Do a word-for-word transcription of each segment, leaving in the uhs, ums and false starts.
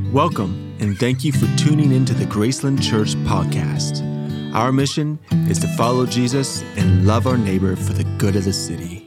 Welcome, and thank you for tuning into the Graceland Church podcast. Our mission is to follow Jesus and love our neighbor for the good of the city.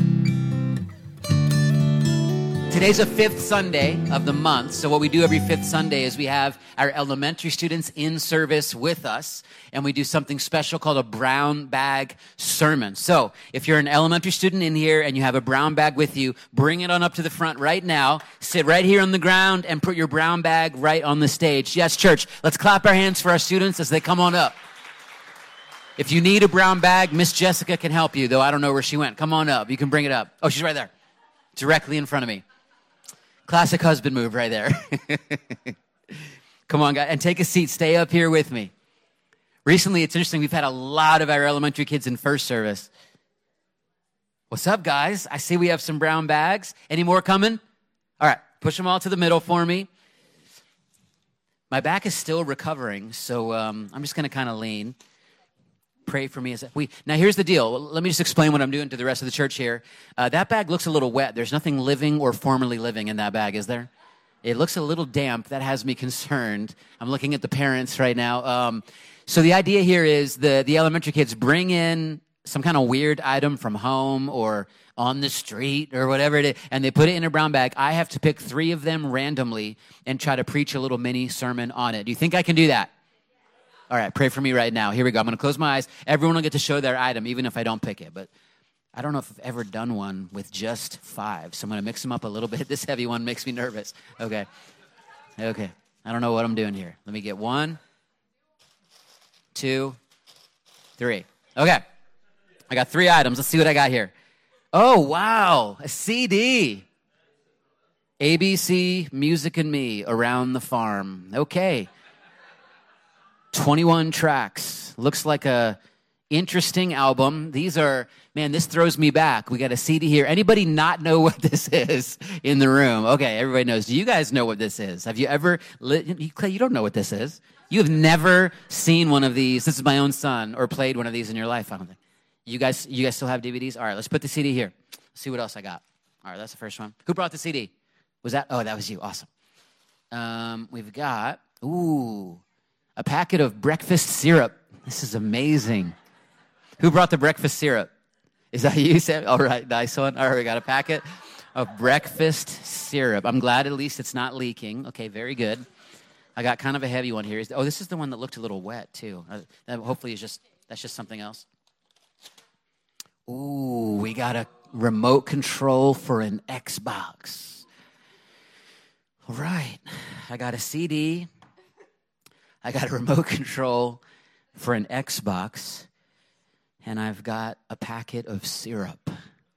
Today's the fifth Sunday of the month, so what we do every fifth Sunday is we have our elementary students in service with us, and we do something special called a brown bag sermon. So if you're an elementary student in here and you have a brown bag with you, bring it on up to the front right now, sit right here on the ground, and put your brown bag right on the stage. Yes, church, let's clap our hands for our students as they come on up. If you need a brown bag, Miss Jessica can help you, though I don't know where she went. Come on up. You can bring it up. Oh, she's right there, directly in front of me. Classic husband move right there. Come on, guys, and take a seat. Stay up here with me. Recently, it's interesting. We've had a lot of our elementary kids in first service. What's up, guys? I see we have some brown bags. Any more coming? All right, push them all to the middle for me. My back is still recovering, so um, I'm just going to kind of lean. Pray for me as we. Now, here's the deal. Let me just explain what I'm doing to the rest of the church here. Uh, that bag looks a little wet. There's nothing living or formerly living in that bag, is there? It looks a little damp. That has me concerned. I'm looking at the parents right now. Um, so the idea here is the, the elementary kids bring in some kind of weird item from home or on the street or whatever it is, and they put it in a brown bag. I have to pick three of them randomly and try to preach a little mini sermon on it. Do you think I can do that? All right, pray for me right now. Here we go. I'm going to close my eyes. Everyone will get to show their item, even if I don't pick it. But I don't know if I've ever done one with just five. So I'm going to mix them up a little bit. This heavy one makes me nervous. Okay. Okay. I don't know what I'm doing here. Let me get one, two, three. Okay. I got three items. Let's see what I got here. Oh, wow. A C D. A B C, Music and Me, Around the Farm. Okay. twenty-one tracks. Looks like a interesting album. These are, man, this throws me back. We got a C D here. Anybody not know what this is in the room? Okay, everybody knows. Do you guys know what this is? Have you ever, li- Clay, you don't know what this is. You have never seen one of these. This is my own son, or played one of these in your life, I don't think. You guys, you guys still have D V Ds? All right, let's put the C D here. Let's see what else I got. All right, that's the first one. Who brought the C D? Was that? Oh, that was you. Awesome. Um, we've got, ooh, a packet of breakfast syrup. This is amazing. Who brought the breakfast syrup? Is that you, Sam? All right, nice one. All right, we got a packet of breakfast syrup. I'm glad at least it's not leaking. Okay, very good. I got kind of a heavy one here. Oh, this is the one that looked a little wet, too. Uh, that hopefully is just, that's just something else. Ooh, we got a remote control for an Xbox. All right, I got a C D. I got a remote control for an Xbox, and I've got a packet of syrup.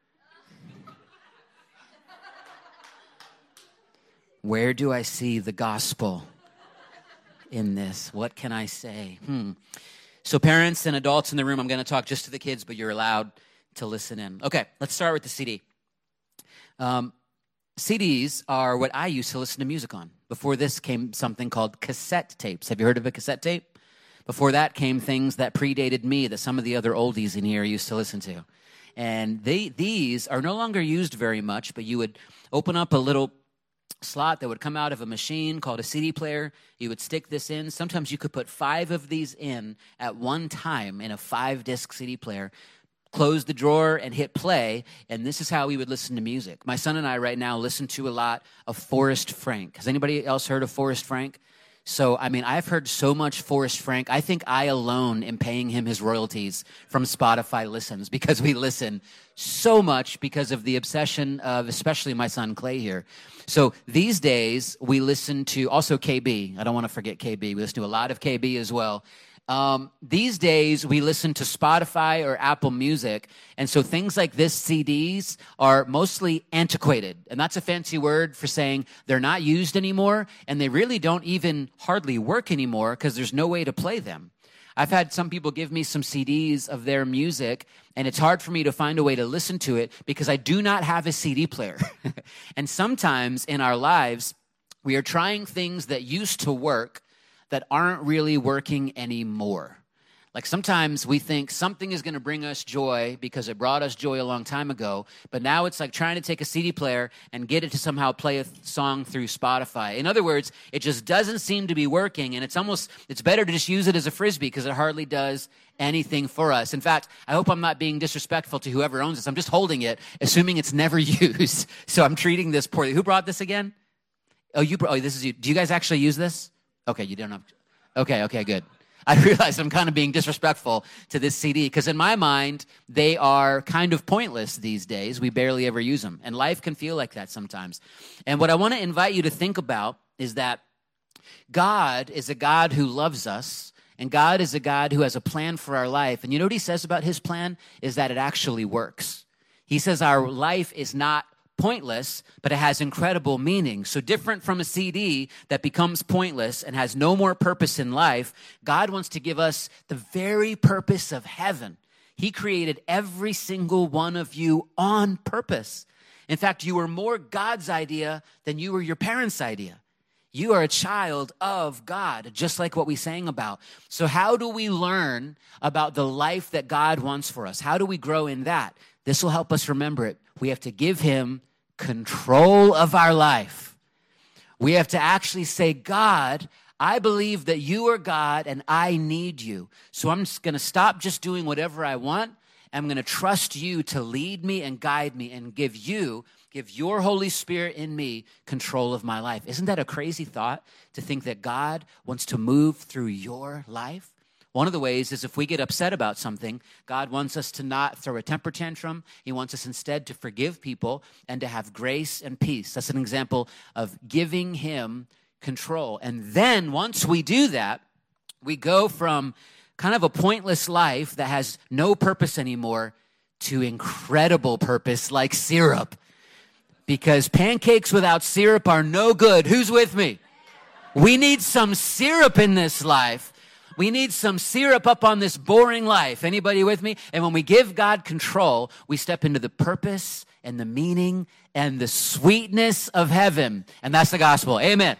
Where do I see the gospel in this? What can I say? Hmm. So parents and adults in the room, I'm going to talk just to the kids, but you're allowed to listen in. Okay, let's start with the C D. Um, C Ds are what I used to listen to music on. Before this came something called cassette tapes. Have you heard of a cassette tape? Before that came things that predated me that some of the other oldies in here used to listen to. And they, these are no longer used very much, but you would open up a little slot that would come out of a machine called a C D player. You would stick this in. Sometimes you could put five of these in at one time in a five-disc C D player. Close the drawer and hit play, and this is how we would listen to music. My son and I right now listen to a lot of Forrest Frank. Has anybody else heard of Forrest Frank? So, I mean, I've heard so much Forrest Frank. I think I alone am paying him his royalties from Spotify listens because we listen so much because of the obsession of especially my son Clay here. So these days, we listen to also K B. I don't want to forget K B. We listen to a lot of K B as well. Um, these days, we listen to Spotify or Apple Music, and so things like this C Ds are mostly antiquated, and that's a fancy word for saying they're not used anymore, and they really don't even hardly work anymore because there's no way to play them. I've had some people give me some C Ds of their music, and it's hard for me to find a way to listen to it because I do not have a C D player. And sometimes in our lives, we are trying things that used to work that aren't really working anymore. Like sometimes we think something is going to bring us joy because it brought us joy a long time ago, but now it's like trying to take a C D player and get it to somehow play a th- song through Spotify. In other words, it just doesn't seem to be working, and it's almost, it's better to just use it as a Frisbee because it hardly does anything for us. In fact, I hope I'm not being disrespectful to whoever owns this. I'm just holding it, assuming it's never used. So I'm treating this poorly. Who brought this again? Oh, you brought, oh, this is you. Do you guys actually use this? Okay, you don't have, okay, okay, good. I realize I'm kind of being disrespectful to this C D because in my mind, they are kind of pointless these days. We barely ever use them. And life can feel like that sometimes. And what I want to invite you to think about is that God is a God who loves us, and God is a God who has a plan for our life. And you know what he says about his plan? Is that it actually works. He says our life is not pointless, but it has incredible meaning. So different from a C D that becomes pointless and has no more purpose in life, God wants to give us the very purpose of heaven. He created every single one of you on purpose. In fact, you were more God's idea than you were your parents' idea. You are a child of God, just like what we sang about. So how do we learn about the life that God wants for us? How do we grow in that? This will help us remember it. We have to give him control of our life. We have to actually say, God, I believe that you are God and I need you. So I'm just going to stop just doing whatever I want. I'm going to trust you to lead me and guide me and give you, give your Holy Spirit in me control of my life. Isn't that a crazy thought to think that God wants to move through your life? One of the ways is if we get upset about something, God wants us to not throw a temper tantrum. He wants us instead to forgive people and to have grace and peace. That's an example of giving him control. And then once we do that, we go from kind of a pointless life that has no purpose anymore to incredible purpose like syrup. Because pancakes without syrup are no good. Who's with me? We need some syrup in this life. We need some syrup up on this boring life. Anybody with me? And when we give God control, we step into the purpose and the meaning and the sweetness of heaven. And that's the gospel. Amen.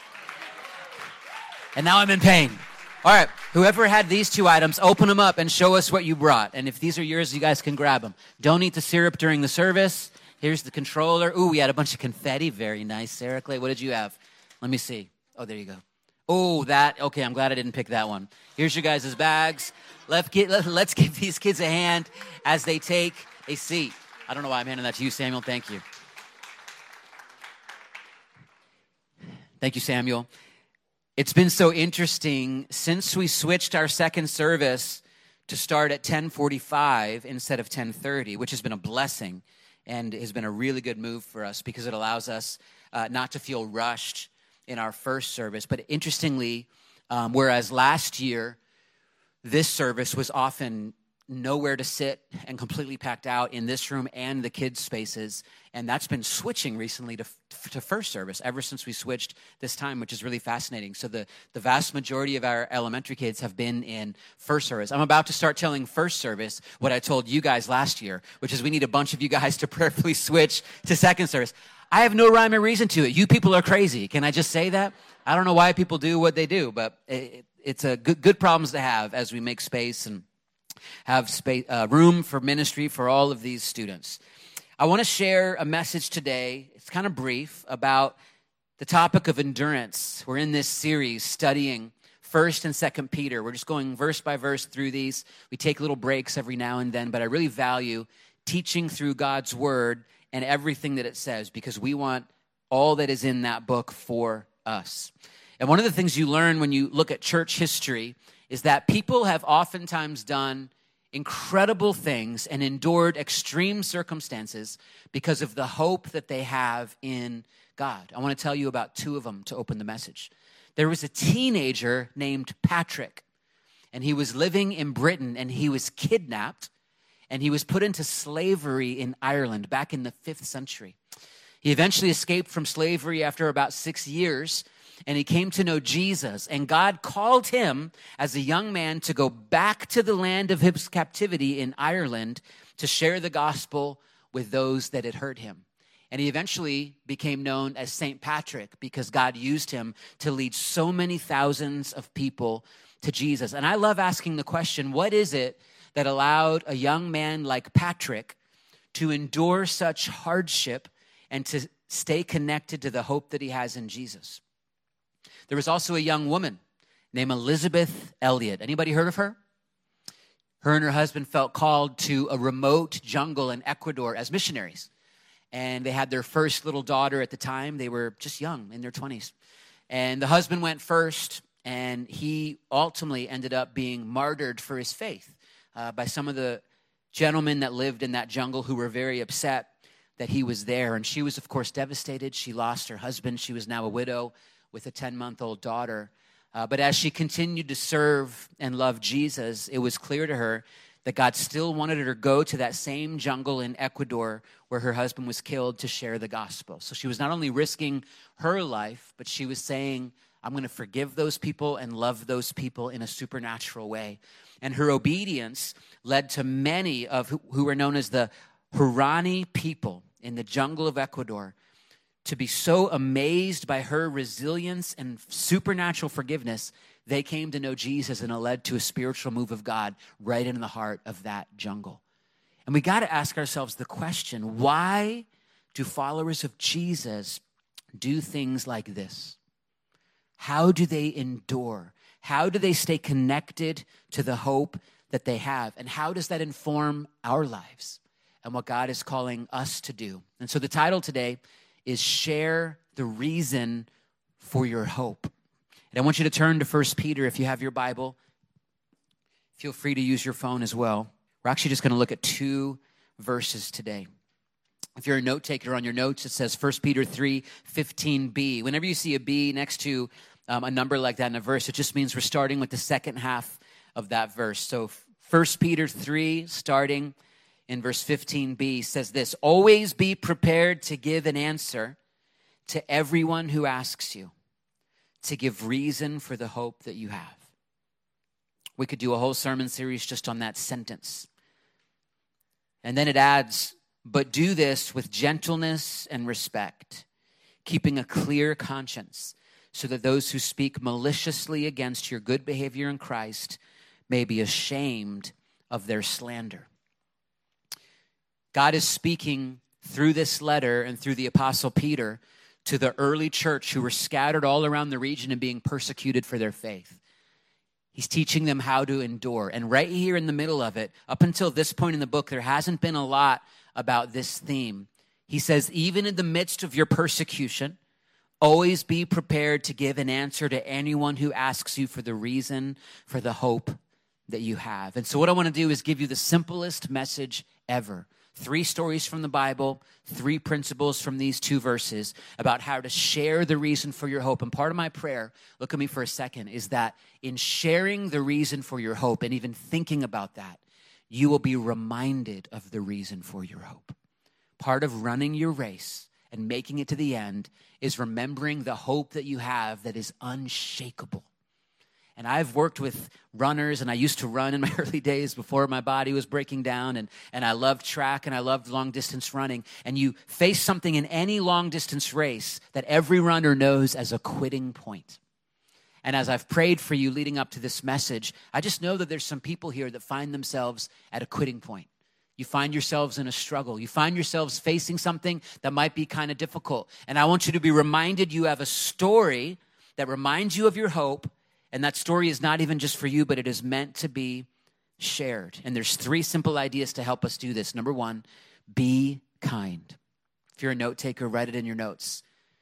And now I'm in pain. All right, whoever had these two items, open them up and show us what you brought. And if these are yours, you guys can grab them. Don't eat the syrup during the service. Here's the controller. Ooh, we had a bunch of confetti. Very nice. Sarah Clay, what did you have? Let me see. Oh, there you go. Oh, that, okay, I'm glad I didn't pick that one. Here's your guys' bags. Let's, get, let, let's give these kids a hand as they take a seat. I don't know why I'm handing that to you, Samuel. Thank you. Thank you, Samuel. It's been so interesting since we switched our second service to start at ten forty-five instead of ten thirty, which has been a blessing and has been a really good move for us because it allows us uh, not to feel rushed in our first service. But interestingly, um, whereas last year, this service was often nowhere to sit and completely packed out in this room and the kids' spaces, and that's been switching recently to, to first service ever since we switched this time, which is really fascinating. So the, the vast majority of our elementary kids have been in first service. I'm about to start telling first service what I told you guys last year, which is we need a bunch of you guys to prayerfully switch to second service. I have no rhyme or reason to it. You people are crazy. Can I just say that? I don't know why people do what they do, but it, it's a good, good problems to have as we make space and have space, uh, room for ministry for all of these students. I want to share a message today. It's kind of brief about the topic of endurance. We're in this series studying First and Second Peter. We're just going verse by verse through these. We take little breaks every now and then, but I really value teaching through God's word and everything that it says because we want all that is in that book for us. And one of the things you learn when you look at church history is that people have oftentimes done incredible things and endured extreme circumstances because of the hope that they have in God. I want to tell you about two of them to open the message. There was a teenager named Patrick, and he was living in Britain, and he was kidnapped, and he was put into slavery in Ireland back in the fifth century. He eventually escaped from slavery after about six years, and he came to know Jesus, and God called him as a young man to go back to the land of his captivity in Ireland to share the gospel with those that had hurt him. And he eventually became known as Saint Patrick because God used him to lead so many thousands of people to Jesus. And I love asking the question, what is it that allowed a young man like Patrick to endure such hardship and to stay connected to the hope that he has in Jesus? There was also a young woman named Elizabeth Elliot. Anybody heard of her? Her and her husband felt called to a remote jungle in Ecuador as missionaries. And they had their first little daughter at the time. They were just young, in their twenties. And the husband went first, and he ultimately ended up being martyred for his faith uh, by some of the gentlemen that lived in that jungle who were very upset that he was there. And she was, of course, devastated. She lost her husband. She was now a widow with a ten-month-old daughter. Uh, but as she continued to serve and love Jesus, it was clear to her that God still wanted her to go to that same jungle in Ecuador where her husband was killed to share the gospel. So she was not only risking her life, but she was saying, I'm going to forgive those people and love those people in a supernatural way. And her obedience led to many of who, who were known as the Huarani people in the jungle of Ecuador to be so amazed by her resilience and supernatural forgiveness, they came to know Jesus, and it led to a spiritual move of God right in the heart of that jungle. And we got to ask ourselves the question, why do followers of Jesus do things like this? How do they endure? How do they stay connected to the hope that they have? And how does that inform our lives and what God is calling us to do? And so the title today is Share the Reason for Your Hope. And I want you to turn to First Peter if you have your Bible. Feel free to use your phone as well. We're actually just going to look at two verses today. If you're a note taker on your notes, it says First Peter three fifteen b. Whenever you see a B next to um, a number like that in a verse, it just means we're starting with the second half of that verse. So First Peter three, starting in verse fifteen b, says this: always be prepared to give an answer to everyone who asks you, to give reason for the hope that you have. We could do a whole sermon series just on that sentence. And then it adds, but do this with gentleness and respect, keeping a clear conscience, so that those who speak maliciously against your good behavior in Christ may be ashamed of their slander. God is speaking through this letter and through the Apostle Peter to the early church who were scattered all around the region and being persecuted for their faith. He's teaching them how to endure. And right here in the middle of it, up until this point in the book, there hasn't been a lot about this theme. He says, even in the midst of your persecution, always be prepared to give an answer to anyone who asks you for the reason for the hope that you have. And so what I want to do is give you the simplest message ever. Three stories from the Bible, three principles from these two verses about how to share the reason for your hope. And part of my prayer, look at me for a second, is that in sharing the reason for your hope and even thinking about that, you will be reminded of the reason for your hope. Part of running your race and making it to the end is remembering the hope that you have that is unshakable. And I've worked with runners, and I used to run in my early days before my body was breaking down, and, and I loved track, and I loved long-distance running. And you face something in any long-distance race that every runner knows as a quitting point. And as I've prayed for you leading up to this message, I just know that there's some people here that find themselves at a quitting point. You find yourselves in a struggle. You find yourselves facing something that might be kind of difficult. And I want you to be reminded you have a story that reminds you of your hope. And that story is not even just for you, but it is meant to be shared. And there's three simple ideas to help us do this. Number one, be kind. If you're a note taker, write it in your notes.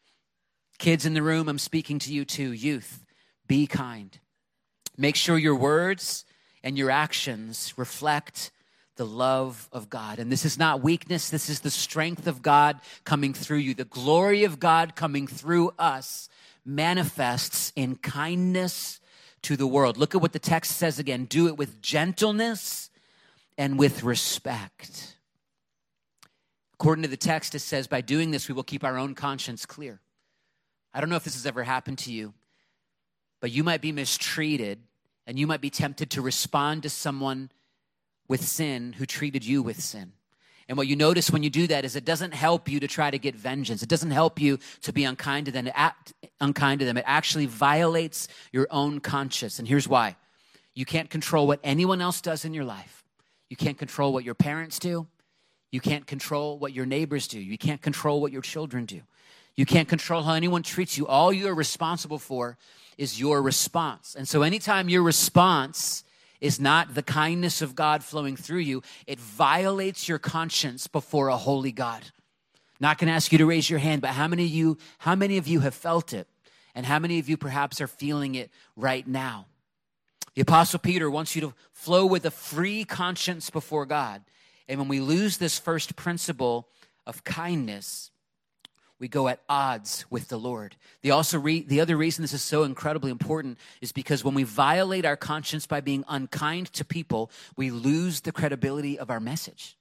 Kids in the room, I'm speaking to you too. Youth, be kind. Make sure your words and your actions reflect the love of God. And this is not weakness. This is the strength of God coming through you. The glory of God coming through us manifests in kindness to the world. Look at what the text says again. Do it with gentleness and with respect. According to the text, it says, by doing this, we will keep our own conscience clear. I don't know if this has ever happened to you, but you might be mistreated, and you might be tempted to respond to someone with sin who treated you with sin. And what you notice when you do that is it doesn't help you to try to get vengeance. It doesn't help you to be unkind to them. It act unkind to them. It actually violates your own conscience. And here's why. You can't control what anyone else does in your life. You can't control what your parents do. You can't control what your neighbors do. You can't control what your children do. You can't control how anyone treats you. All you're responsible for is your response. And so anytime your response is not the kindness of God flowing through you, it violates your conscience before a holy God. Not going to ask you to raise your hand, but how many of you, how many of you have felt it? And how many of you perhaps are feeling it right now? The Apostle Peter wants you to flow with a free conscience before God. And when we lose this first principle of kindness, we go at odds with the Lord. The, also re- the other reason this is so incredibly important is because when we violate our conscience by being unkind to people, we lose the credibility of our message.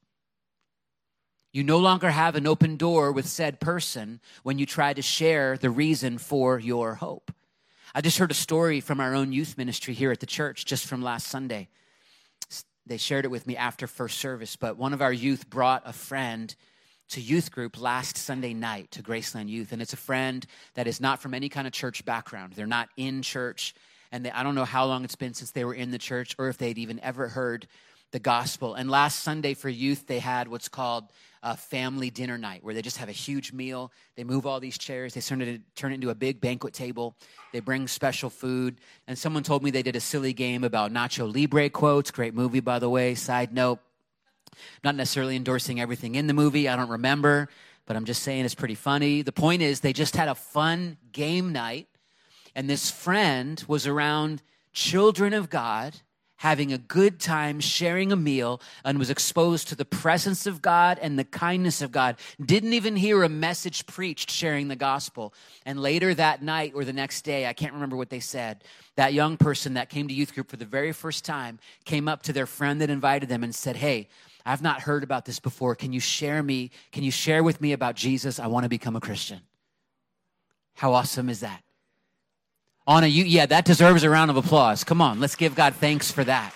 You no longer have an open door with said person when you try to share the reason for your hope. I just heard a story from our own youth ministry here at the church just from last Sunday. They shared it with me after first service, but one of our youth brought a friend to youth group last Sunday night to Graceland Youth, and it's a friend that is not from any kind of church background. They're not in church, and they, I don't know how long it's been since they were in the church or if they'd even ever heard the gospel. And last Sunday for youth, they had what's called a family dinner night, where they just have a huge meal. They move all these chairs. They turn it, turn it into a big banquet table. They bring special food. And someone told me they did a silly game about Nacho Libre quotes. Great movie, by the way. Side note, not necessarily endorsing everything in the movie. I don't remember, but I'm just saying it's pretty funny. The point is they just had a fun game night, and this friend was around children of God, having a good time, sharing a meal, and was exposed to the presence of God and the kindness of God. Didn't even hear a message preached sharing the gospel. And later that night or the next day, I can't remember what they said, that young person that came to youth group for the very first time came up to their friend that invited them and said, "Hey, I've not heard about this before. Can you share me? Can you share with me about Jesus? I want to become a Christian." How awesome is that? On a, yeah, that deserves a round of applause. Come on, let's give God thanks for that.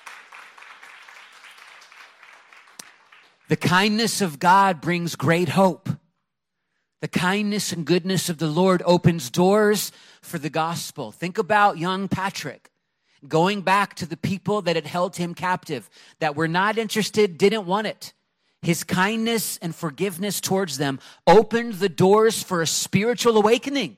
The kindness of God brings great hope. The kindness and goodness of the Lord opens doors for the gospel. Think about young Patrick going back to the people that had held him captive, that were not interested, didn't want it. His kindness and forgiveness towards them opened the doors for a spiritual awakening.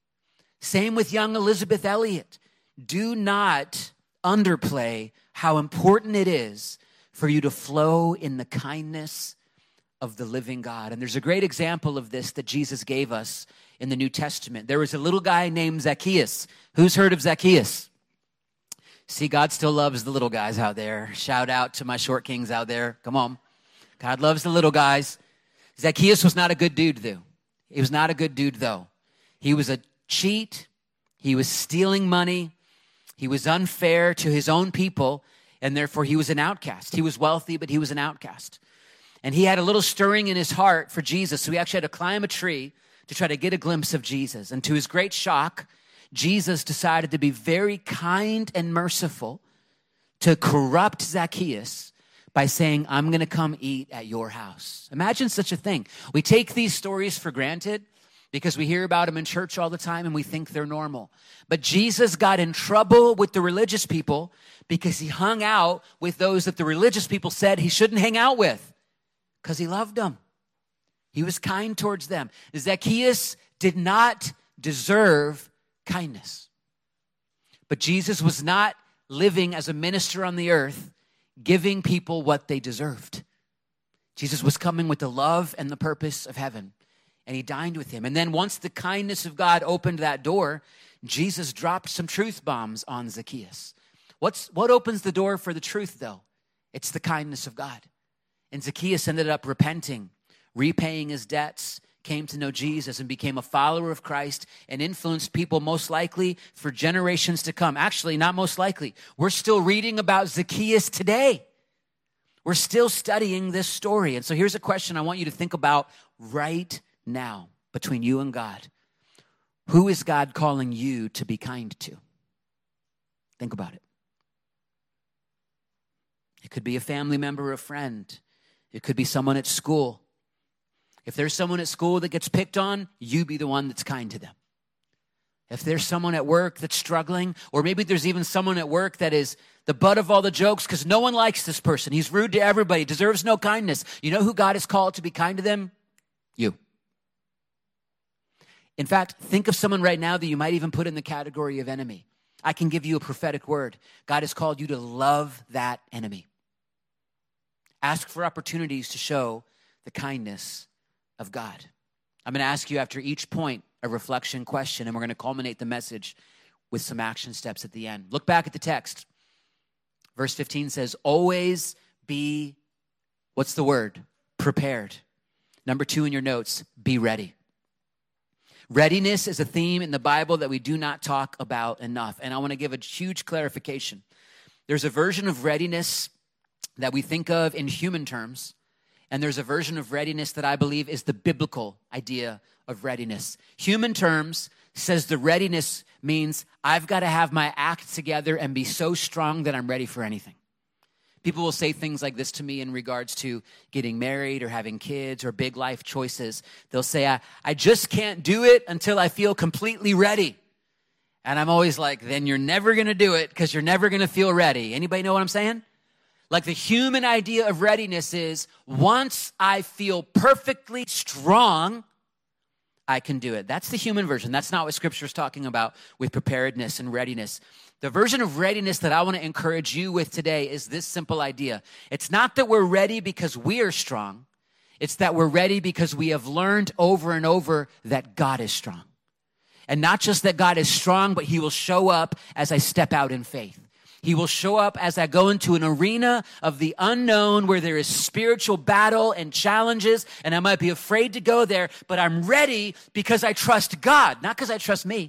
Same with young Elizabeth Elliot. Do not underplay how important it is for you to flow in the kindness of the living God. And there's a great example of this that Jesus gave us in the New Testament. There was a little guy named Zacchaeus. Who's heard of Zacchaeus? See, God still loves the little guys out there. Shout out to my short kings out there. Come on. God loves the little guys. Zacchaeus was not a good dude, though. He was not a good dude, though. He was a cheat. He was stealing money. He was unfair to his own people, and therefore he was an outcast. He was wealthy, but he was an outcast. And he had a little stirring in his heart for Jesus, so he actually had to climb a tree to try to get a glimpse of Jesus. And to his great shock, Jesus decided to be very kind and merciful to corrupt Zacchaeus by saying, "I'm going to come eat at your house." Imagine such a thing. We take these stories for granted because we hear about them in church all the time and we think they're normal. But Jesus got in trouble with the religious people because he hung out with those that the religious people said he shouldn't hang out with because he loved them. He was kind towards them. Zacchaeus did not deserve kindness. But Jesus was not living as a minister on the earth, giving people what they deserved. Jesus was coming with the love and the purpose of heaven. And he dined with him. And then once the kindness of God opened that door, Jesus dropped some truth bombs on Zacchaeus. What's, what opens the door for the truth, though? It's the kindness of God. And Zacchaeus ended up repenting, repaying his debts, came to know Jesus, and became a follower of Christ and influenced people most likely for generations to come. Actually, not most likely. We're still reading about Zacchaeus today. We're still studying this story. And so here's a question I want you to think about right now between you and God. Who is God calling you to be kind to? Think about it. It could be a family member or a friend. It could be someone at school. If there's someone at school that gets picked on, you be the one that's kind to them. If there's someone at work that's struggling, or maybe there's even someone at work that is the butt of all the jokes because no one likes this person. He's rude to everybody, deserves no kindness. You know who God has called to be kind to them? You. In fact, think of someone right now that you might even put in the category of enemy. I can give you a prophetic word. God has called you to love that enemy. Ask for opportunities to show the kindness of God. I'm going to ask you after each point a reflection question, and we're going to culminate the message with some action steps at the end. Look back at the text. Verse fifteen says, always be, what's the word? Prepared. Number two in your notes, be ready. Readiness is a theme in the Bible that we do not talk about enough. And I want to give a huge clarification. There's a version of readiness that we think of in human terms, and there's a version of readiness that I believe is the biblical idea of readiness. Human terms says the readiness means I've got to have my act together and be so strong that I'm ready for anything. People will say things like this to me in regards to getting married or having kids or big life choices. They'll say, I, I just can't do it until I feel completely ready. And I'm always like, then you're never going to do it because you're never going to feel ready. Anybody know what I'm saying? Like the human idea of readiness is once I feel perfectly strong, I can do it. That's the human version. That's not what Scripture is talking about with preparedness and readiness. The version of readiness that I want to encourage you with today is this simple idea. It's not that we're ready because we are strong. It's that we're ready because we have learned over and over that God is strong. And not just that God is strong, but he will show up as I step out in faith. He will show up as I go into an arena of the unknown where there is spiritual battle and challenges, and I might be afraid to go there, but I'm ready because I trust God, not because I trust me.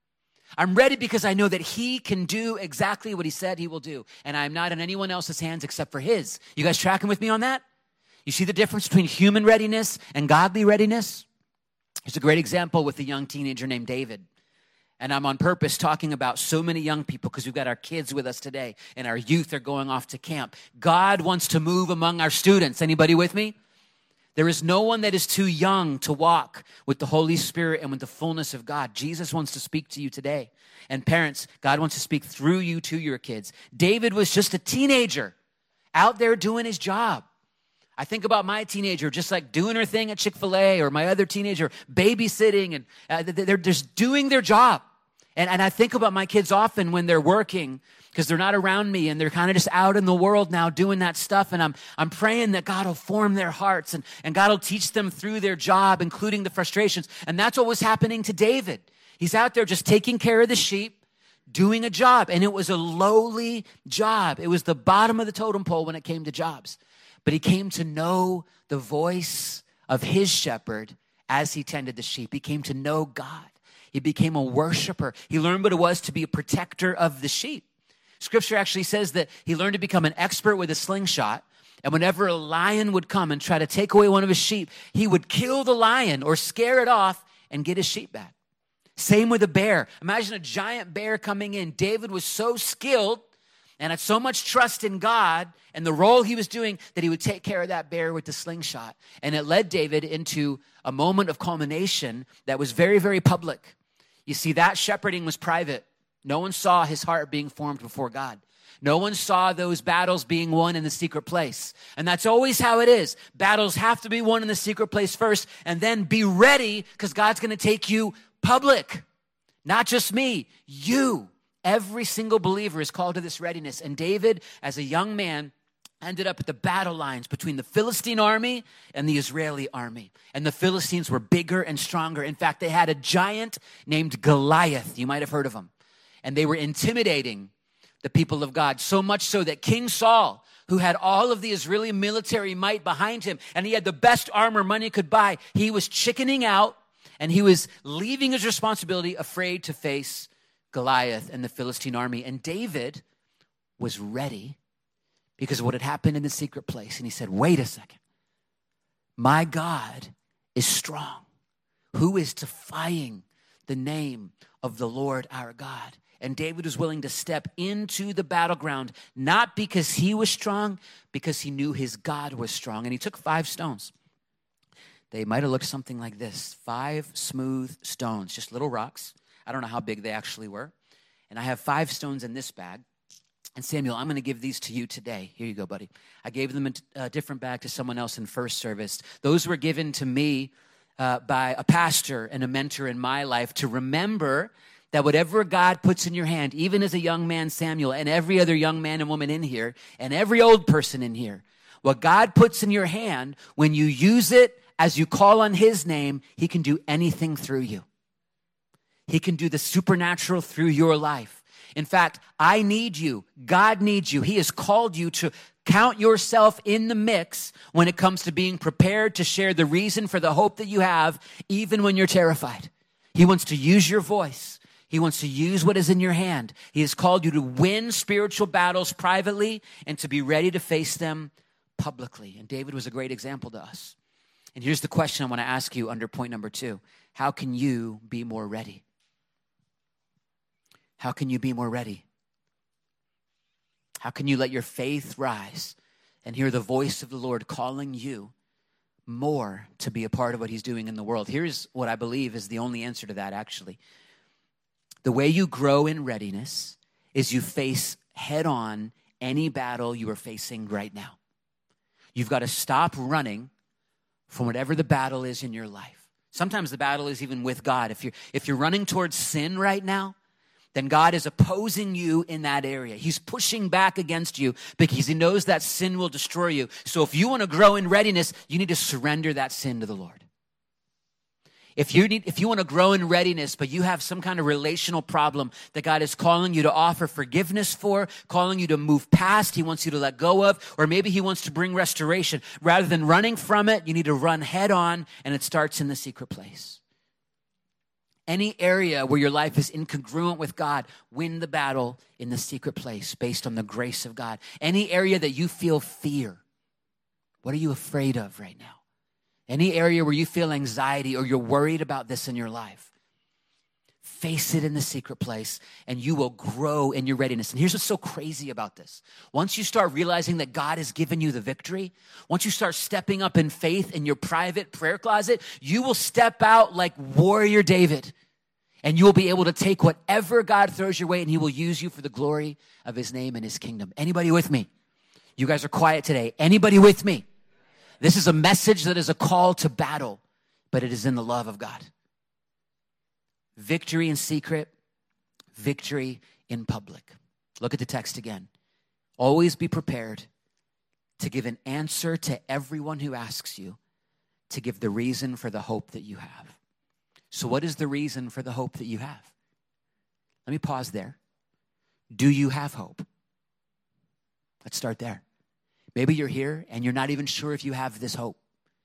I'm ready because I know that he can do exactly what he said he will do, and I'm not in anyone else's hands except for his. You guys tracking with me on that? You see the difference between human readiness and godly readiness? There's a great example with a young teenager named David. And I'm on purpose talking about so many young people because we've got our kids with us today and our youth are going off to camp. God wants to move among our students. Anybody with me? There is no one that is too young to walk with the Holy Spirit and with the fullness of God. Jesus wants to speak to you today. And parents, God wants to speak through you to your kids. David was just a teenager out there doing his job. I think about my teenager just like doing her thing at Chick-fil-A, or my other teenager babysitting, and uh, they're just doing their job. And, and I think about my kids often when they're working because they're not around me and they're kind of just out in the world now doing that stuff. And I'm I'm praying that God will form their hearts and, and God will teach them through their job, including the frustrations. And that's what was happening to David. He's out there just taking care of the sheep, doing a job. And it was a lowly job. It was the bottom of the totem pole when it came to jobs. But he came to know the voice of his shepherd as he tended the sheep. He came to know God. He became a worshiper. He learned what it was to be a protector of the sheep. Scripture actually says that he learned to become an expert with a slingshot. And whenever a lion would come and try to take away one of his sheep, he would kill the lion or scare it off and get his sheep back. Same with a bear. Imagine a giant bear coming in. David was so skilled and had so much trust in God and the role he was doing that he would take care of that bear with the slingshot. And it led David into a moment of culmination that was very, very public. You see, that shepherding was private. No one saw his heart being formed before God. No one saw those battles being won in the secret place. And that's always how it is. Battles have to be won in the secret place first, and then be ready because God's going to take you public. Not just me, you. Every single believer is called to this readiness. And David, as a young man, ended up at the battle lines between the Philistine army and the Israeli army. And the Philistines were bigger and stronger. In fact, they had a giant named Goliath. You might have heard of him. And they were intimidating the people of God, so much so that King Saul, who had all of the Israeli military might behind him, and he had the best armor money could buy, he was chickening out, and he was leaving his responsibility, afraid to face Goliath and the Philistine army. And David was ready because of what had happened in the secret place. And he said, wait a second. My God is strong. Who is defying the name of the Lord our God? And David was willing to step into the battleground, not because he was strong, because he knew his God was strong. And he took five stones. They might have looked something like this. Five smooth stones, just little rocks. I don't know how big they actually were. And I have five stones in this bag. And Samuel, I'm going to give these to you today. Here you go, buddy. I gave them a, a different bag to someone else in first service. Those were given to me uh, by a pastor and a mentor in my life to remember that whatever God puts in your hand, even as a young man, Samuel, and every other young man and woman in here, and every old person in here, what God puts in your hand, when you use it as you call on his name, he can do anything through you. He can do the supernatural through your life. In fact, I need you. God needs you. He has called you to count yourself in the mix when it comes to being prepared to share the reason for the hope that you have, even when you're terrified. He wants to use your voice. He wants to use what is in your hand. He has called you to win spiritual battles privately and to be ready to face them publicly. And David was a great example to us. And here's the question I want to ask you under point number two. How can you be more ready? How can you be more ready? How can you let your faith rise and hear the voice of the Lord calling you more to be a part of what he's doing in the world? Here's what I believe is the only answer to that, actually. The way you grow in readiness is you face head on any battle you are facing right now. You've got to stop running from whatever the battle is in your life. Sometimes the battle is even with God. If you're, if you're running towards sin right now, then God is opposing you in that area. He's pushing back against you because he knows that sin will destroy you. So if you want to grow in readiness, you need to surrender that sin to the Lord. If you need, if you want to grow in readiness, but you have some kind of relational problem that God is calling you to offer forgiveness for, calling you to move past, he wants you to let go of, or maybe he wants to bring restoration. Rather than running from it, you need to run head on, and it starts in the secret place. Any area where your life is incongruent with God, win the battle in the secret place based on the grace of God. Any area that you feel fear, what are you afraid of right now? Any area where you feel anxiety or you're worried about this in your life, face it in the secret place and you will grow in your readiness. And here's what's so crazy about this. Once you start realizing that God has given you the victory, once you start stepping up in faith in your private prayer closet, you will step out like warrior David and you will be able to take whatever God throws your way and he will use you for the glory of his name and his kingdom. Anybody with me? You guys are quiet today. Anybody with me? This is a message that is a call to battle, but it is in the love of God. Victory in secret, victory in public. Look at the text again. Always be prepared to give an answer to everyone who asks you, to give the reason for the hope that you have. So what is the reason for the hope that you have? Let me pause there. Do you have hope? Let's start there. Maybe you're here and you're not even sure if you have this hope.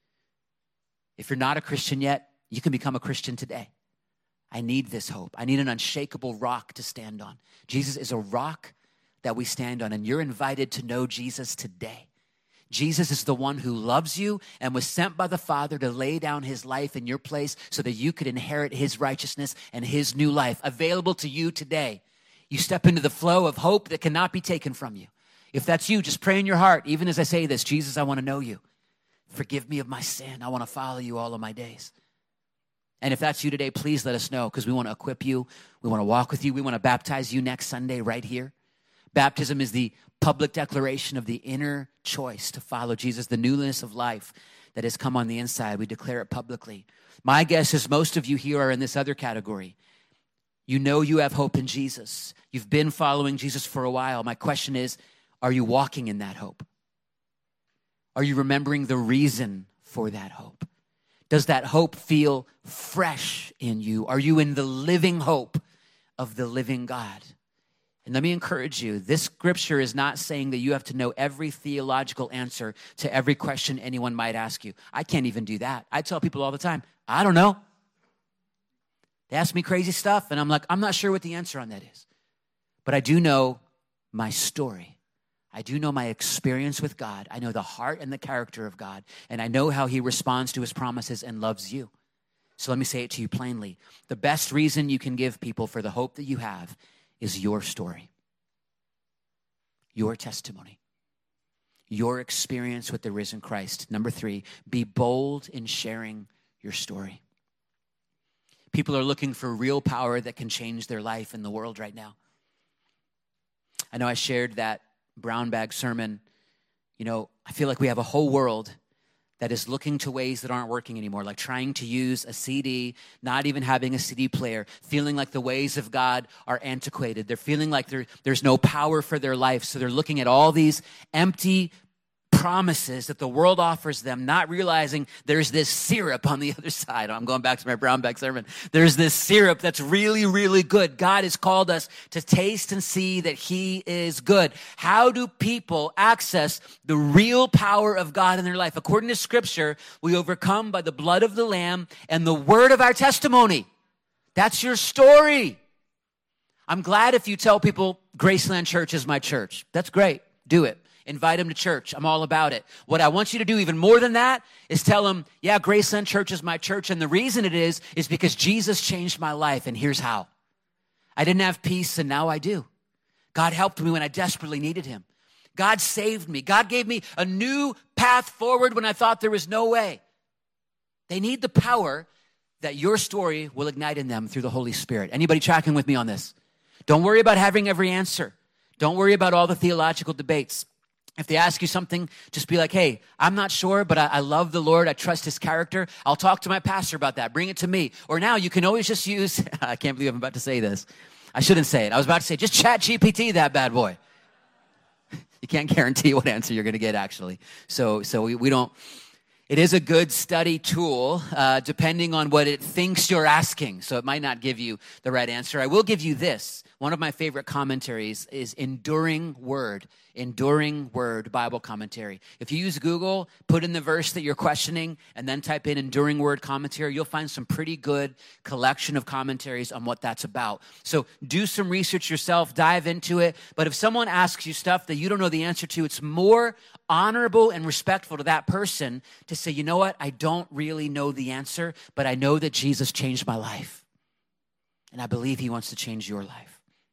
If you're not a Christian yet, you can become a Christian today. I need this hope. I need an unshakable rock to stand on. Jesus is a rock that we stand on, and you're invited to know Jesus today. Jesus is the one who loves you and was sent by the Father to lay down his life in your place so that you could inherit his righteousness and his new life available to you today. You step into the flow of hope that cannot be taken from you. If that's you, just pray in your heart, even as I say this, Jesus, I want to know you. Forgive me of my sin. I want to follow you all of my days. And if that's you today, please let us know because we want to equip you. We want to walk with you. We want to baptize you next Sunday right here. Baptism is the public declaration of the inner choice to follow Jesus, the newness of life that has come on the inside. We declare it publicly. My guess is most of you here are in this other category. You know you have hope in Jesus. You've been following Jesus for a while. My question is, are you walking in that hope? Are you remembering the reason for that hope? Does that hope feel fresh in you? Are you in the living hope of the living God? And let me encourage you, this scripture is not saying that you have to know every theological answer to every question anyone might ask you. I can't even do that. I tell people all the time, I don't know. They ask me crazy stuff, and I'm like, I'm not sure what the answer on that is. But I do know my story. I do know my experience with God. I know the heart and the character of God, and I know how he responds to his promises and loves you. So let me say it to you plainly. The best reason you can give people for the hope that you have is your story, your testimony, your experience with the risen Christ. Number three, be bold in sharing your story. People are looking for real power that can change their life in the world right now. I know I shared that brown bag sermon. You know, I feel like we have a whole world that is looking to ways that aren't working anymore, like trying to use a C D, not even having a C D player, feeling like the ways of God are antiquated. They're feeling like there, there's no power for their life, so they're looking at all these empty promises that the world offers them, not realizing there's this syrup on the other side. I'm going back to my brown bag sermon. There's this syrup that's really, really good. God has called us to taste and see that he is good. How do people access the real power of God in their life? According to Scripture, we overcome by the blood of the Lamb and the word of our testimony. That's your story. I'm glad if you tell people Graceland Church is my church. That's great. Do it. Invite them to church. I'm all about it. What I want you to do even more than that is tell them, yeah, Graceland Church is my church. And the reason it is, is because Jesus changed my life. And here's how. I didn't have peace and now I do. God helped me when I desperately needed him. God saved me. God gave me a new path forward when I thought there was no way. They need the power that your story will ignite in them through the Holy Spirit. Anybody tracking with me on this? Don't worry about having every answer. Don't worry about all the theological debates. If they ask you something, just be like, hey, I'm not sure, but I, I love the Lord. I trust his character. I'll talk to my pastor about that. Bring it to me. Or now you can always just use, I can't believe I'm about to say this. I shouldn't say it. I was about to say, just chat G P T that bad boy. You can't guarantee what answer you're going to get, actually. So so we, we don't, it is a good study tool, uh, depending on what it thinks you're asking. So it might not give you the right answer. I will give you this. One of my favorite commentaries is Enduring Word. Enduring Word Bible Commentary. If you use Google, put in the verse that you're questioning, and then type in Enduring Word Commentary, you'll find some pretty good collection of commentaries on what that's about. So do some research yourself, dive into it. But if someone asks you stuff that you don't know the answer to, it's more honorable and respectful to that person to say, you know what, I don't really know the answer, but I know that Jesus changed my life. And I believe he wants to change your life.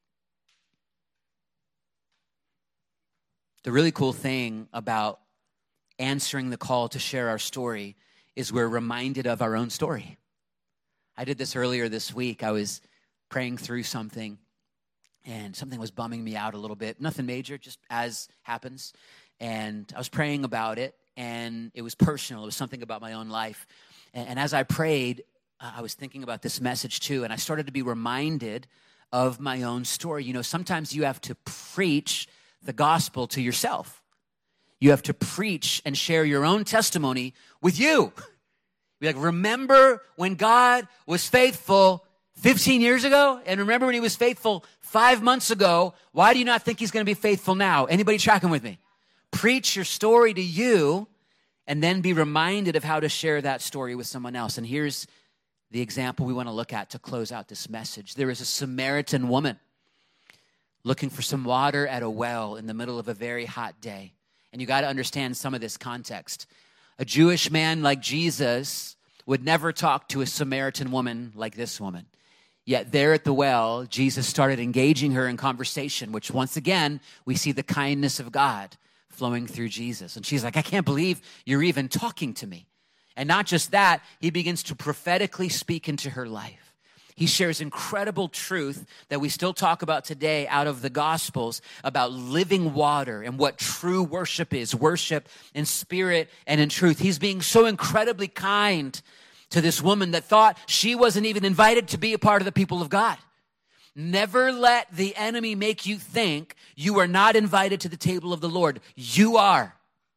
The really cool thing about answering the call to share our story is we're reminded of our own story. I did this earlier this week. I was praying through something, and something was bumming me out a little bit. Nothing major, just as happens. And I was praying about it, and it was personal. It was something about my own life. And, and as I prayed, uh, I was thinking about this message too, and I started to be reminded of my own story. You know, sometimes you have to preach the gospel to yourself. You have to preach and share your own testimony with you. Be like, remember when God was faithful fifteen years ago? And remember when he was faithful five months ago? Why do you not think he's going to be faithful now? Anybody tracking with me? Preach your story to you and then be reminded of how to share that story with someone else. And here's the example we want to look at to close out this message. There is a Samaritan woman looking for some water at a well in the middle of a very hot day. And you got to understand some of this context. A Jewish man like Jesus would never talk to a Samaritan woman like this woman. Yet there at the well, Jesus started engaging her in conversation, which once again, we see the kindness of God flowing through Jesus. And she's like, I can't believe you're even talking to me. And not just that, he begins to prophetically speak into her life. He shares incredible truth that we still talk about today out of the Gospels about living water and what true worship is, worship in spirit and in truth. He's being so incredibly kind to this woman that thought she wasn't even invited to be a part of the people of God. Never let the enemy make you think you are not invited to the table of the Lord. You are.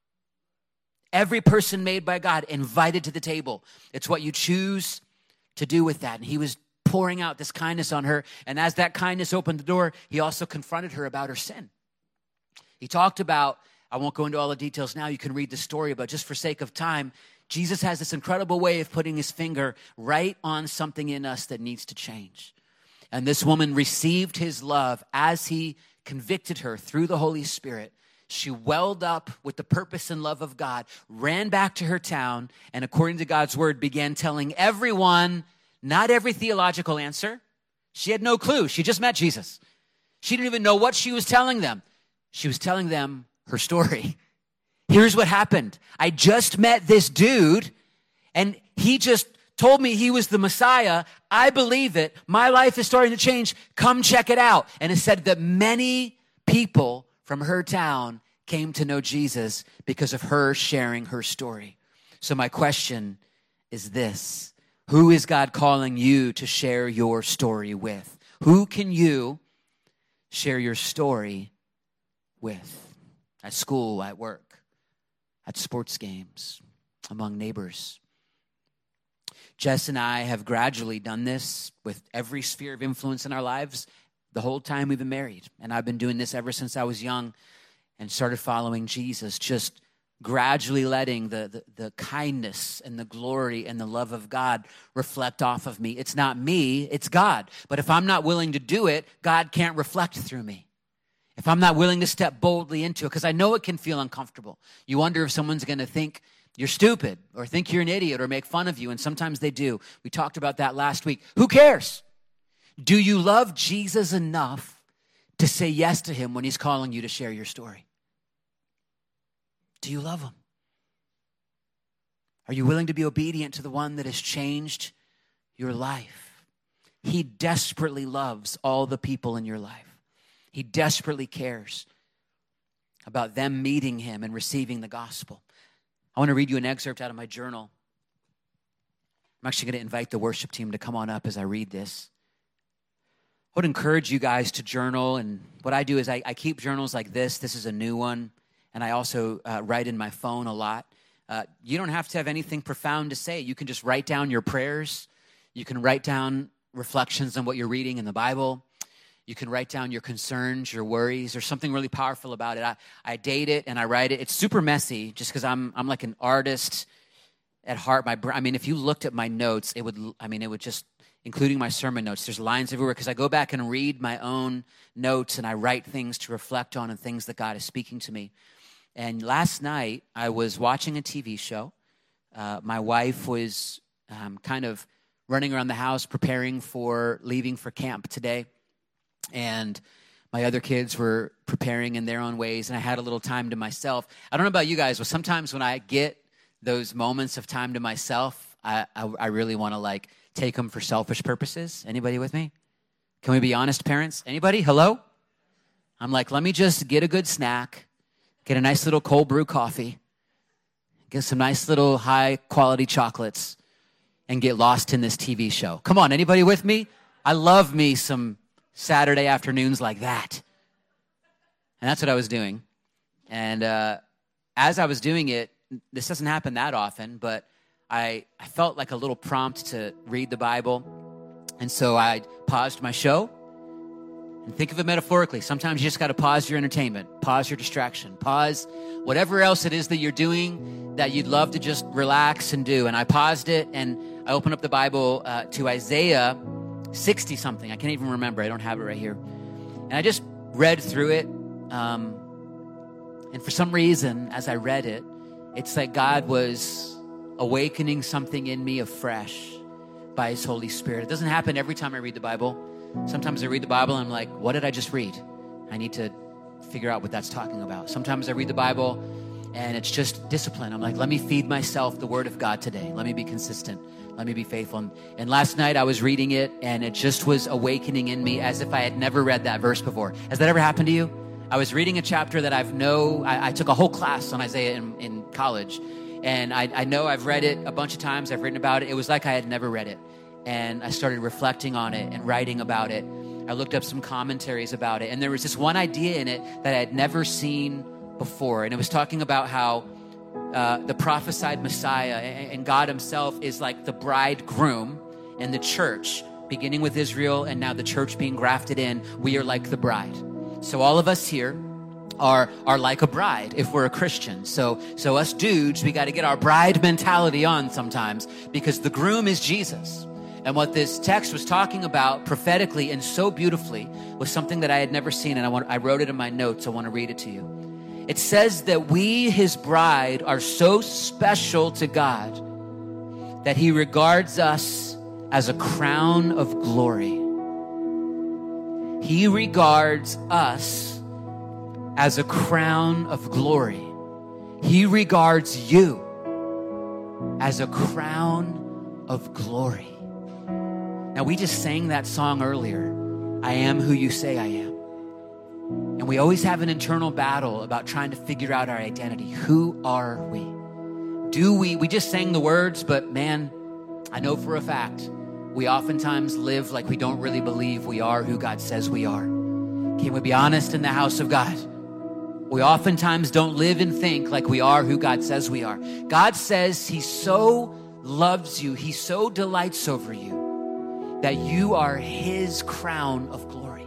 Every person made by God invited to the table. It's what you choose to do with that. And he was pouring out this kindness on her. And as that kindness opened the door, he also confronted her about her sin. He talked about, I won't go into all the details now, you can read the story, but just for sake of time, Jesus has this incredible way of putting his finger right on something in us that needs to change. And this woman received his love as he convicted her through the Holy Spirit. She welled up with the purpose and love of God, ran back to her town, and according to God's word, began telling everyone, not every theological answer. She had no clue. She just met Jesus. She didn't even know what she was telling them. She was telling them her story. Here's what happened. I just met this dude, and he just told me he was the Messiah. I believe it. My life is starting to change. Come check it out. And it said that many people from her town came to know Jesus because of her sharing her story. So my question is this: who is God calling you to share your story with? Who can you share your story with? At school, at work, at sports games, among neighbors. Jess and I have gradually done this with every sphere of influence in our lives the whole time we've been married. And I've been doing this ever since I was young and started following Jesus, just gradually letting the, the, the kindness and the glory and the love of God reflect off of me. It's not me, it's God. But if I'm not willing to do it, God can't reflect through me. If I'm not willing to step boldly into it, because I know it can feel uncomfortable. You wonder if someone's going to think you're stupid or think you're an idiot or make fun of you, and sometimes they do. We talked about that last week. Who cares? Do you love Jesus enough to say yes to him when he's calling you to share your story? Do you love him? Are you willing to be obedient to the one that has changed your life? He desperately loves all the people in your life. He desperately cares about them meeting him and receiving the gospel. I want to read you an excerpt out of my journal. I'm actually going to invite the worship team to come on up as I read this. I would encourage you guys to journal, and what I do is I, I keep journals like this. This is a new one, and I also uh, write in my phone a lot. Uh, you don't have to have anything profound to say. You can just write down your prayers. You can write down reflections on what you're reading in the Bible. You can write down your concerns, your worries. There's something really powerful about it. I, I date it and I write it. It's super messy just because I'm I'm like an artist at heart. My I mean, if you looked at my notes, it would, I mean, it would just, including my sermon notes, there's lines everywhere because I go back and read my own notes and I write things to reflect on and things that God is speaking to me. And last night, I was watching a T V show. Uh, my wife was um, kind of running around the house preparing for leaving for camp today. And my other kids were preparing in their own ways, and I had a little time to myself. I don't know about you guys, but sometimes when I get those moments of time to myself, I, I, I really want to like take them for selfish purposes. Anybody with me? Can we be honest, parents? Anybody? Hello? I'm like, let me just get a good snack, get a nice little cold brew coffee, get some nice little high quality chocolates, and get lost in this T V show. Come on, anybody with me? I love me some Saturday afternoons like that. And that's what I was doing. And uh, as I was doing it, this doesn't happen that often, but I, I felt like a little prompt to read the Bible. And so I paused my show. And think of it metaphorically. Sometimes you just got to pause your entertainment, pause your distraction, pause whatever else it is that you're doing that you'd love to just relax and do. And I paused it, and I opened up the Bible uh, to Isaiah sixty something. I can't even remember. I don't have it right here. And I just read through it. Um, and for some reason, as I read it, it's like God was awakening something in me afresh by his Holy Spirit. It doesn't happen every time I read the Bible. Sometimes I read the Bible and I'm like, what did I just read? I need to figure out what that's talking about. Sometimes I read the Bible and it's just discipline. I'm like, let me feed myself the word of God today. Let me be consistent. Let me be faithful. And, and last night I was reading it and it just was awakening in me as if I had never read that verse before. Has that ever happened to you? I was reading a chapter that I've know, I, I took a whole class on Isaiah in, in college. And I, I know I've read it a bunch of times. I've written about it. It was like I had never read it. And I started reflecting on it and writing about it. I looked up some commentaries about it. And there was this one idea in it that I had never seen before. And it was talking about how uh, the prophesied Messiah and God himself is like the bridegroom and the church, beginning with Israel and now the church being grafted in. We are like the bride. So all of us here are are like a bride if we're a Christian. So so us dudes, we got to get our bride mentality on sometimes because the groom is Jesus. And what this text was talking about prophetically and so beautifully was something that I had never seen, and I want I wrote it in my notes. I want to read it to you. It says that we, his bride, are so special to God that he regards us as a crown of glory. He regards us as a crown of glory. He regards you as a crown of glory. Now, we just sang that song earlier, I am who you say I am. And we always have an internal battle about trying to figure out our identity. Who are we? Do we, we just sang the words, but man, I know for a fact, we oftentimes live like we don't really believe we are who God says we are. Can we be honest in the house of God? We oftentimes don't live and think like we are who God says we are. God says he so loves you, he so delights over you, that you are his crown of glory.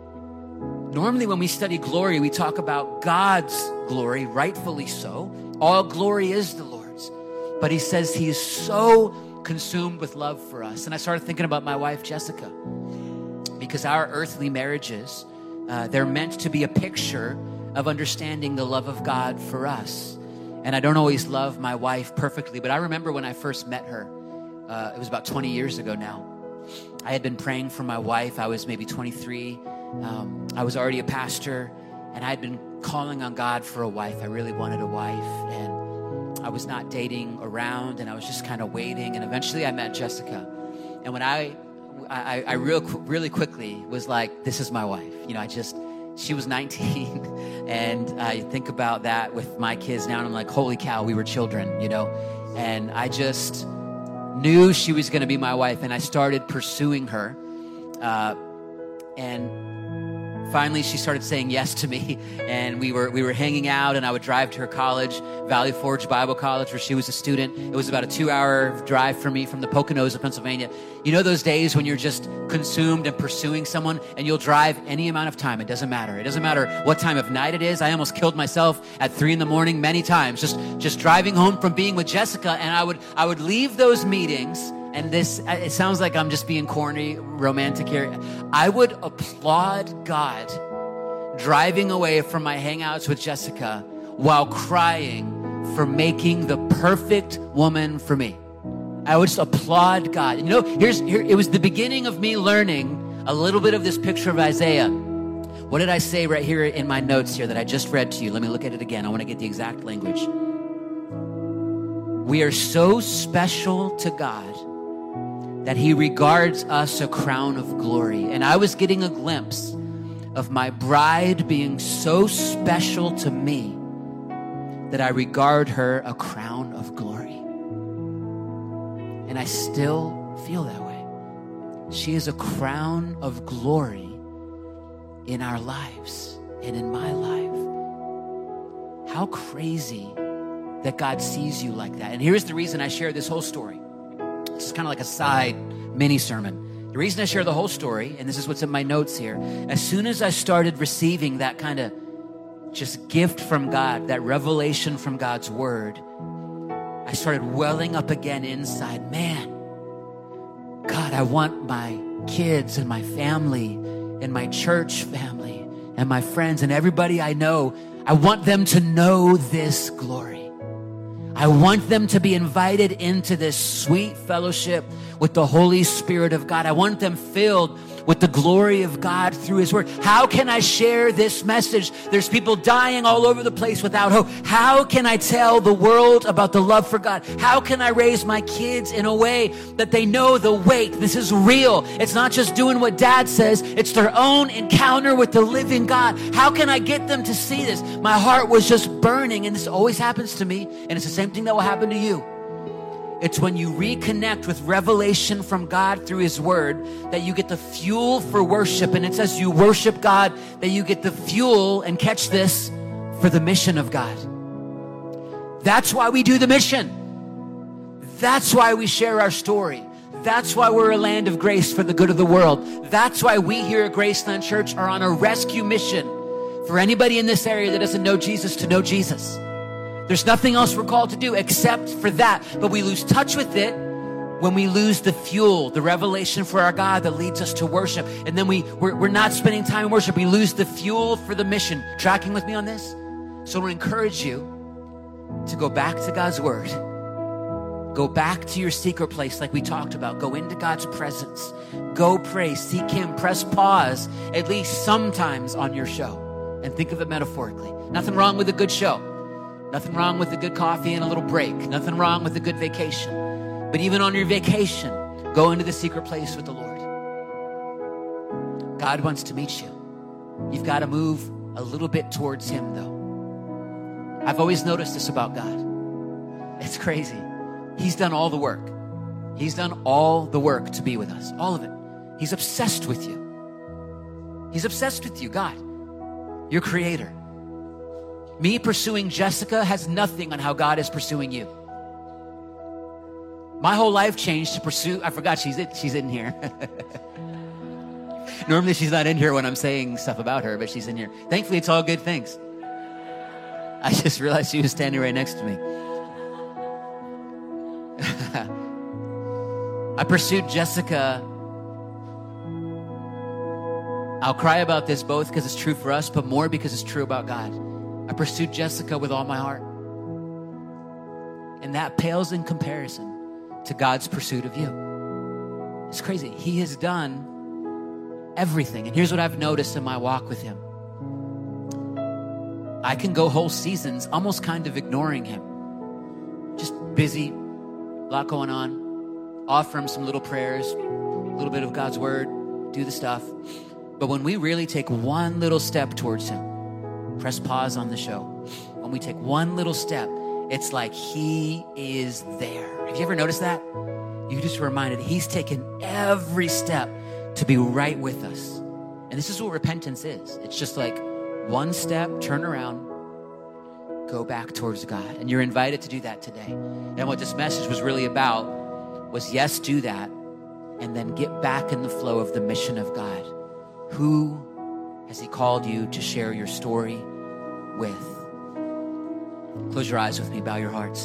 Normally when we study glory, we talk about God's glory, rightfully so. All glory is the Lord's. But he says he is so consumed with love for us. And I started thinking about my wife, Jessica, because our earthly marriages, uh, they're meant to be a picture of understanding the love of God for us. And I don't always love my wife perfectly, but I remember when I first met her, uh, it was about twenty years ago now. I had been praying for my wife. I was maybe twenty-three. Um, I was already a pastor, and I had been calling on God for a wife. I really wanted a wife, and I was not dating around, and I was just kind of waiting. And eventually I met Jessica. And when I, I, I real, really quickly was like, this is my wife. You know, I just, she was nineteen, and I think about that with my kids now, and I'm like, holy cow, we were children, you know? And I just knew she was going to be my wife, and I started pursuing her. Uh, and finally, she started saying yes to me, and we were we were hanging out, and I would drive to her college, Valley Forge Bible College, where she was a student. It was about a two-hour drive for me from the Poconos of Pennsylvania. You know those days when you're just consumed and pursuing someone, and you'll drive any amount of time. It doesn't matter. It doesn't matter what time of night it is. I almost killed myself at three in the morning many times, just just driving home from being with Jessica, and I would I would leave those meetings. And this, it sounds like I'm just being corny, romantic here. I would applaud God driving away from my hangouts with Jessica while crying for making the perfect woman for me. I would just applaud God. And you know, here's here. It was the beginning of me learning a little bit of this picture of Isaiah. What did I say right here in my notes here that I just read to you? Let me look at it again. I want to get the exact language. We are so special to God that he regards us a crown of glory. And I was getting a glimpse of my bride being so special to me that I regard her a crown of glory. And I still feel that way. She is a crown of glory in our lives and in my life. How crazy that God sees you like that. And here's the reason I share this whole story. It's kind of like a side mini sermon. The reason I share the whole story, and this is what's in my notes here, as soon as I started receiving that kind of just gift from God, that revelation from God's word, I started welling up again inside. Man, God, I want my kids and my family and my church family and my friends and everybody I know, I want them to know this glory. I want them to be invited into this sweet fellowship with the Holy Spirit of God. I want them filled with the glory of God through his word. How can I share this message? There's people dying all over the place without hope. How can I tell the world about the love for God? How can I raise my kids in a way that they know the weight? This is real. It's not just doing what dad says. It's their own encounter with the living God. How can I get them to see this? My heart was just burning, and this always happens to me, and it's the same thing that will happen to you. It's when you reconnect with revelation from God through his word that you get the fuel for worship. And it's as you worship God that you get the fuel, and catch this, for the mission of God. That's why we do the mission. That's why we share our story. That's why we're a land of grace for the good of the world. That's why we here at Graceland Church are on a rescue mission for anybody in this area that doesn't know Jesus to know Jesus. There's nothing else we're called to do except for that. But we lose touch with it when we lose the fuel, the revelation for our God that leads us to worship. And then we, we're, we're not spending time in worship. We lose the fuel for the mission. Tracking with me on this? So I want to encourage you to go back to God's word. Go back to your secret place like we talked about. Go into God's presence. Go pray, seek him, press pause at least sometimes on your show. And think of it metaphorically. Nothing wrong with a good show. Nothing wrong with a good coffee and a little break. Nothing wrong with a good vacation. But even on your vacation, go into the secret place with the Lord. God wants to meet you. You've got to move a little bit towards him, though. I've always noticed this about God. It's crazy. He's done all the work. He's done all the work to be with us, all of it. He's obsessed with you. He's obsessed with you, God, your creator. Me pursuing Jessica has nothing on how God is pursuing you. My whole life changed to pursue. I forgot she's in, she's in here. Normally she's not in here when I'm saying stuff about her, but she's in here. Thankfully, it's all good things. I just realized she was standing right next to me. I pursued Jessica. I'll cry about this both because it's true for us, but more because it's true about God. I pursued Jessica with all my heart. And that pales in comparison to God's pursuit of you. It's crazy. He has done everything. And here's what I've noticed in my walk with him. I can go whole seasons almost kind of ignoring him. Just busy, a lot going on. Offer him some little prayers, a little bit of God's word, do the stuff. But when we really take one little step towards him, press pause on the show. When we take one little step, it's like he is there. Have you ever noticed that? You just reminded he's taken every step to be right with us. And this is what repentance is. It's just like one step, turn around, go back towards God. And you're invited to do that today. And what this message was really about was, yes, do that, and then get back in the flow of the mission of God. Who has he called you to share your story with? Close your eyes with me, bow your hearts.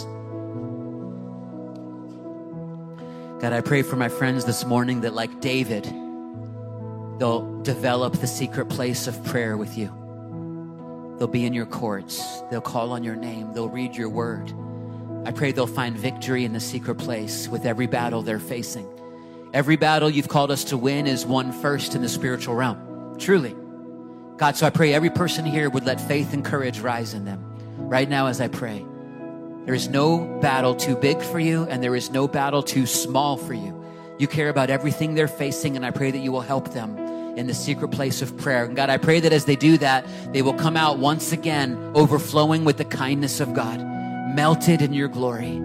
God, I pray for my friends this morning that, like David, they'll develop the secret place of prayer with you. They'll be in your courts. They'll call on your name. They'll read your word. I pray they'll find victory in the secret place with every battle they're facing. Every battle you've called us to win is won first in the spiritual realm. Truly. God, so I pray every person here would let faith and courage rise in them. Right now as I pray, there is no battle too big for you, and there is no battle too small for you. You care about everything they're facing, and I pray that you will help them in the secret place of prayer. And God, I pray that as they do that, they will come out once again overflowing with the kindness of God, melted in your glory,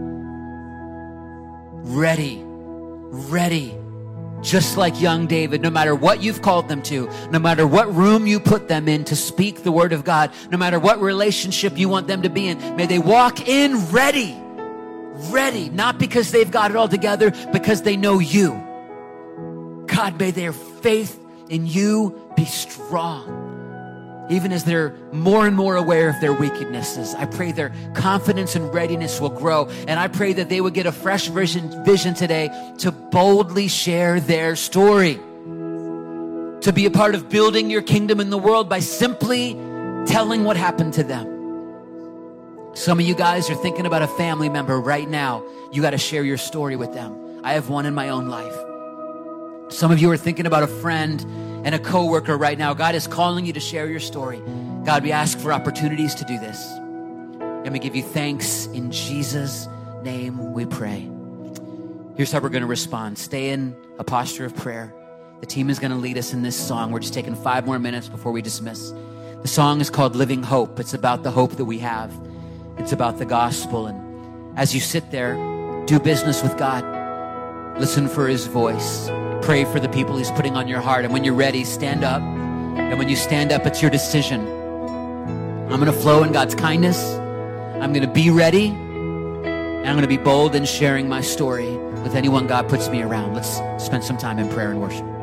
ready, ready, just like young David, no matter what you've called them to, no matter what room you put them in to speak the word of God, no matter what relationship you want them to be in, may they walk in ready, ready, not because they've got it all together, because they know you. God, may their faith in you be strong. Even as they're more and more aware of their weaknesses, I pray their confidence and readiness will grow. And I pray that they would get a fresh vision, vision today to boldly share their story, to be a part of building your kingdom in the world by simply telling what happened to them. Some of you guys are thinking about a family member right now. You got to share your story with them. I have one in my own life. Some of you are thinking about a friend and a coworker right now. God is calling you to share your story. God, we ask for opportunities to do this. And we give you thanks in Jesus' name we pray. Here's how we're going to respond. Stay in a posture of prayer. The team is going to lead us in this song. We're just taking five more minutes before we dismiss. The song is called Living Hope. It's about the hope that we have. It's about the gospel. And as you sit there, do business with God. Listen for his voice. Pray for the people he's putting on your heart. And when you're ready, stand up. And when you stand up, it's your decision. I'm going to flow in God's kindness. I'm going to be ready. And I'm going to be bold in sharing my story with anyone God puts me around. Let's spend some time in prayer and worship.